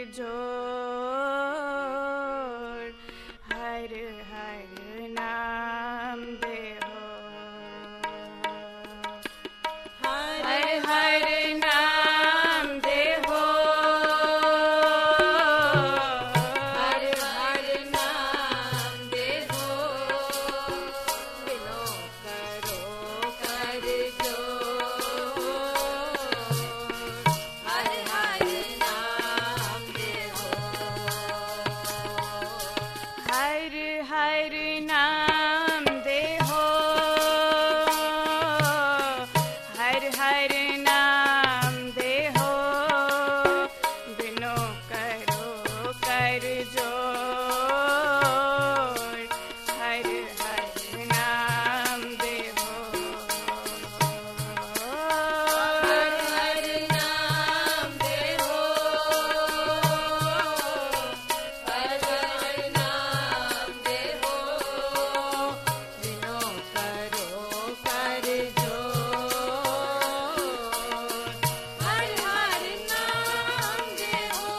जोड़, हर हर नाम देहो, हर हर नाम देहो, हर हर नाम देहो, बिनो करो कर जोड़, हर हर नाम देहो, हर हर नाम देहो, हर हर नाम देहो, बिनो करो कर जोड़, हर हर नाम देहो, हर हर नाम देहो, हर हर नाम देहो, बिनो करो कर जोड़, हर हर नाम देहो,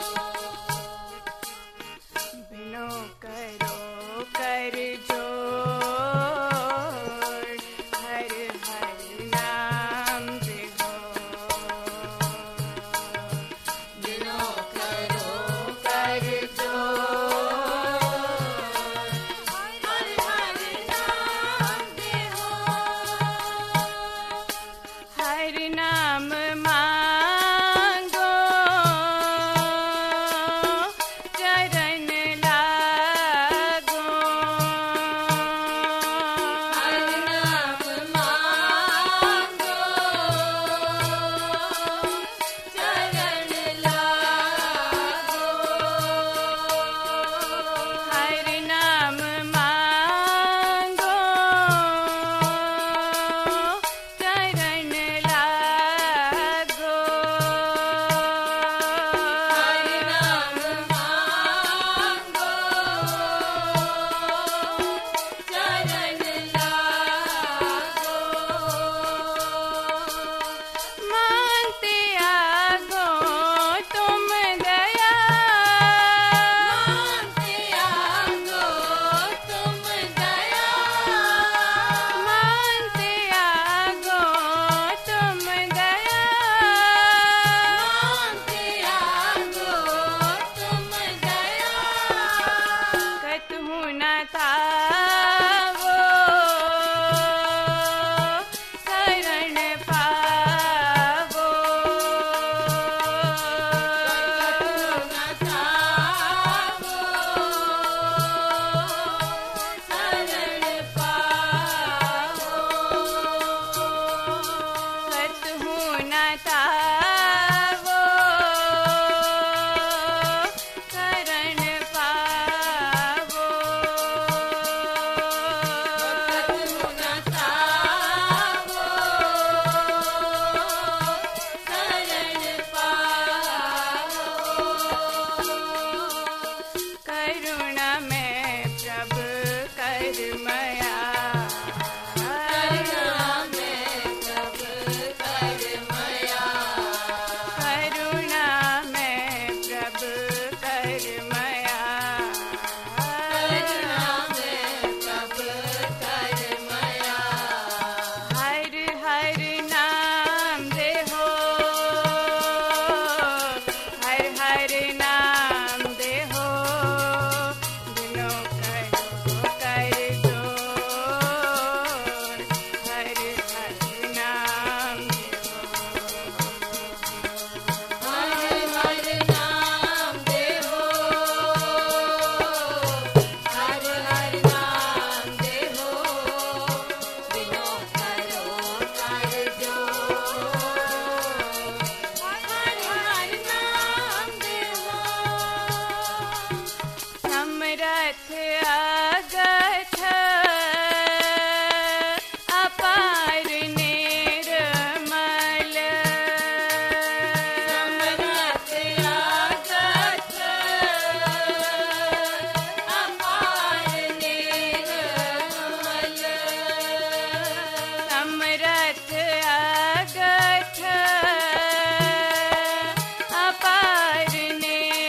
बिनो करो कर जोड़, हर हर नाम देहो, बिनो करो कर जोड़, हर हर नाम देहो, हर नाम मांगो चरण लागो, हर नाम मांगो चरण लागो, हर नाम मांगो चरण लागो, हर नाम मांगो चरण लागो, मानते आगो तुम दया, मानते आगो तुम दया, मानते आगो तुम दया, मानते आगो तुम दया, कतहु न तावो शरण पावो, कतहु न तावो शरण पावो, कतहु न तावो शरण पावो, कतहु न तावो शरण पावो, करुणा में प्रभु करमया, करुणा में प्रभु करमया, करुणा में प्रभु करमया, करुणा में प्रभु करमया, हर हर नाम देहो, हर हर नाम देहो, बिनो करो कर जोड़, हर हर नाम देहो, हर हर नाम देहो, हर हर नाम देहो, बिनो करो कर जोड़, हर हर नाम देहो, समरथ अगथ अपार निर्मल, समरथ अगथ अपार निर्मल, समरथ अगथ अपार निर्मल,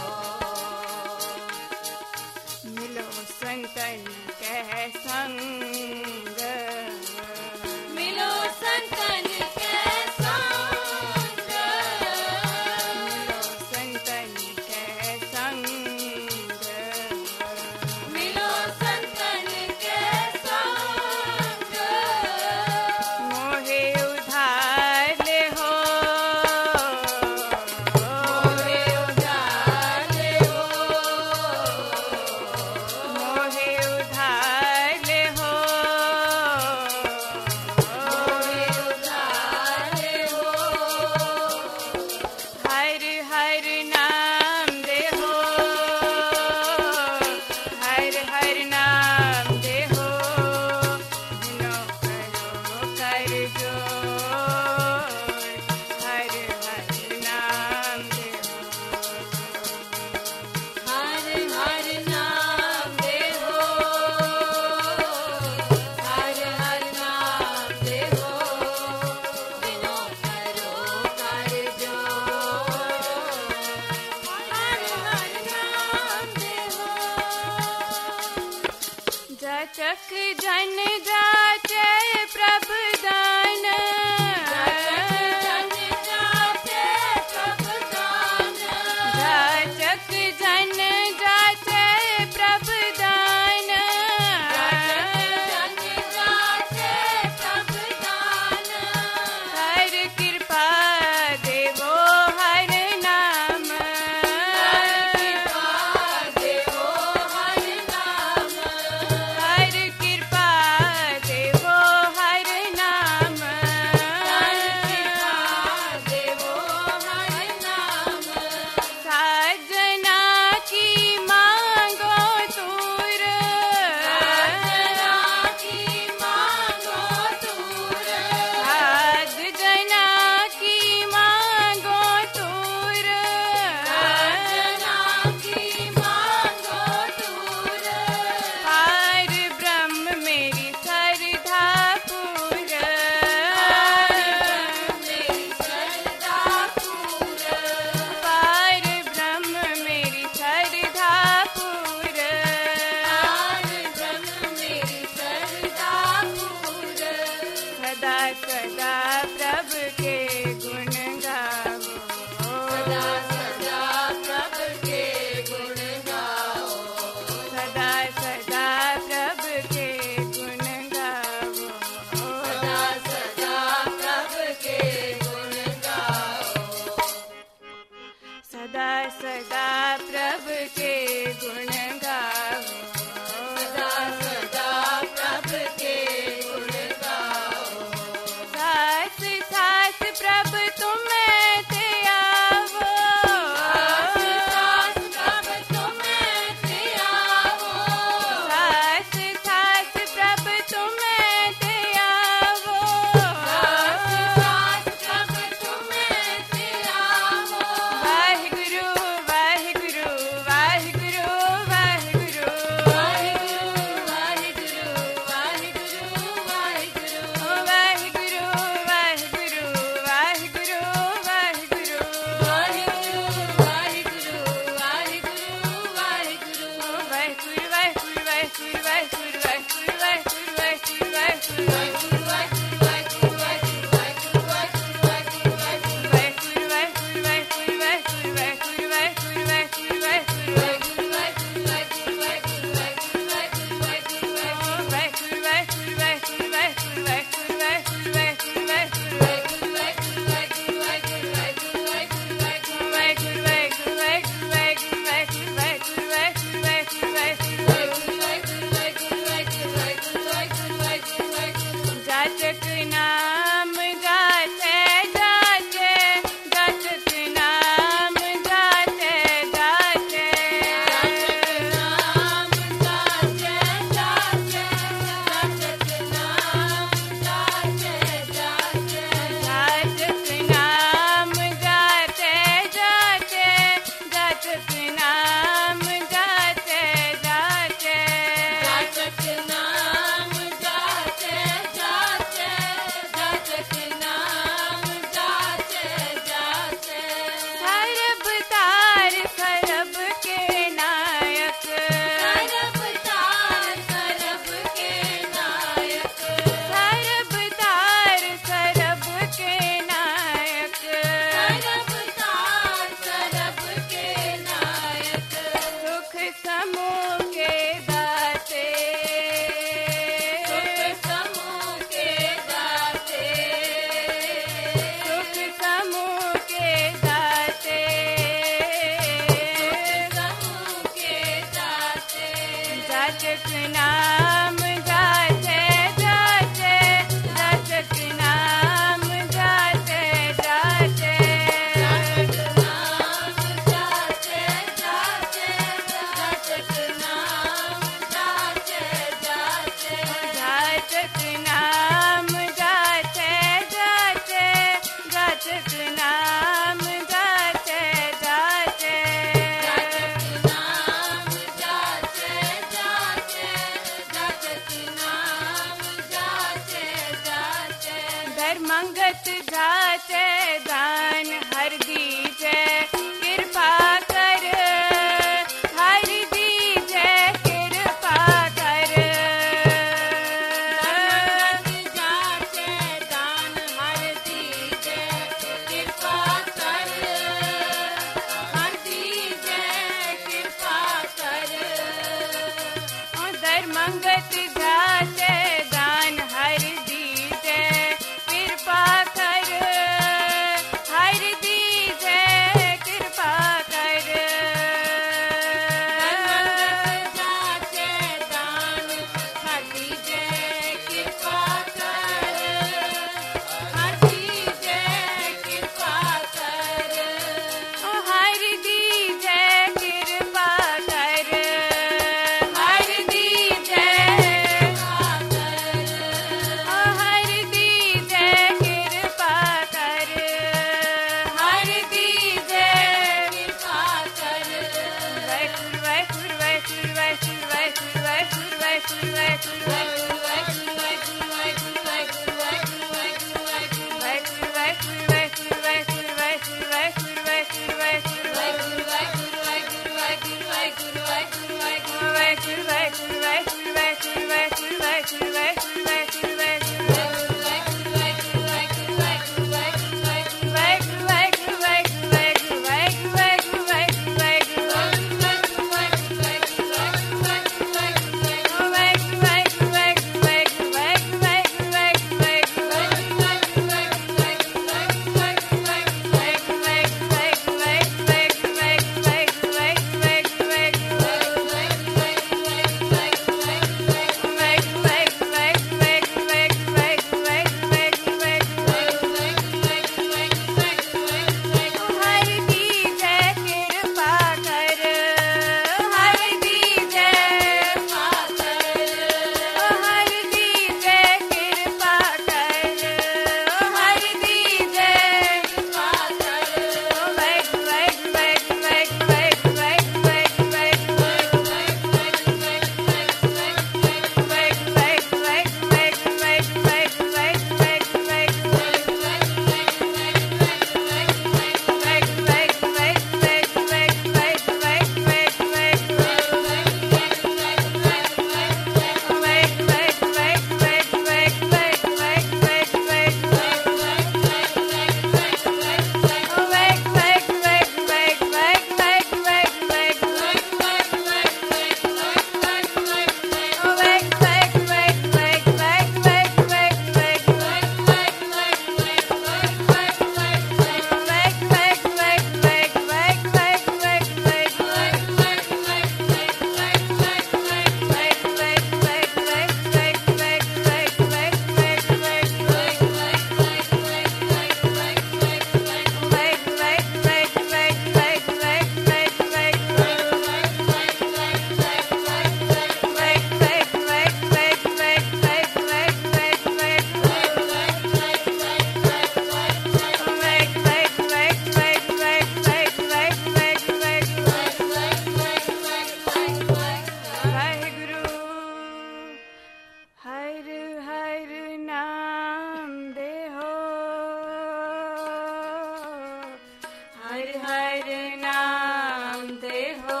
हर हर नाम दे हो,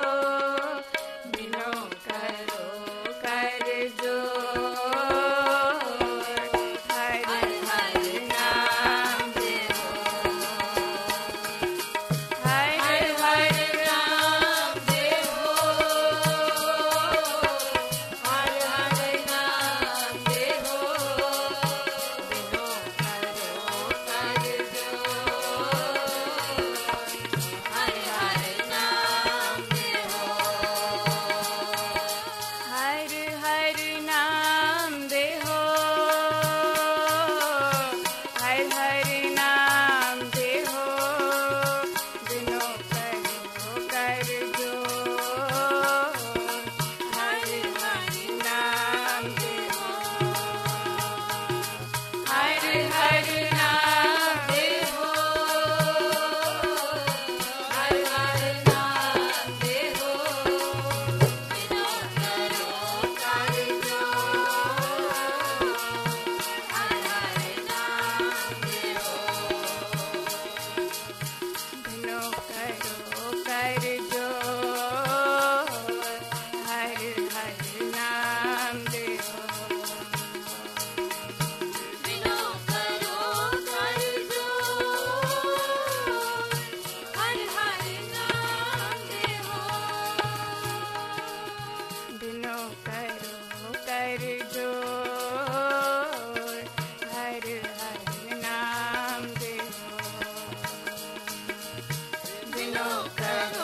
बिनो करो कर जोर। हर हर नाम दे हो, हर हर नाम दे हो, हर हर नाम दे हो, बिनो करो कर जोर। हर हर नाम दे हो, हर हर नाम दे हो, हर हर नाम दे हो, बिनो करो कर जोर। हर हर नाम दे हो, हर हर नाम दे हो, हर हर नाम दे हो, बिनो करो कर जोर। हर हर नाम दे हो, बिनो करो कर जोर। हर हर नाम दे हो, बिनो करो कर जोर। हर हर नाम दे हो, बिनो करो कर जोर। हर हर नाम दे हो, बिनो करो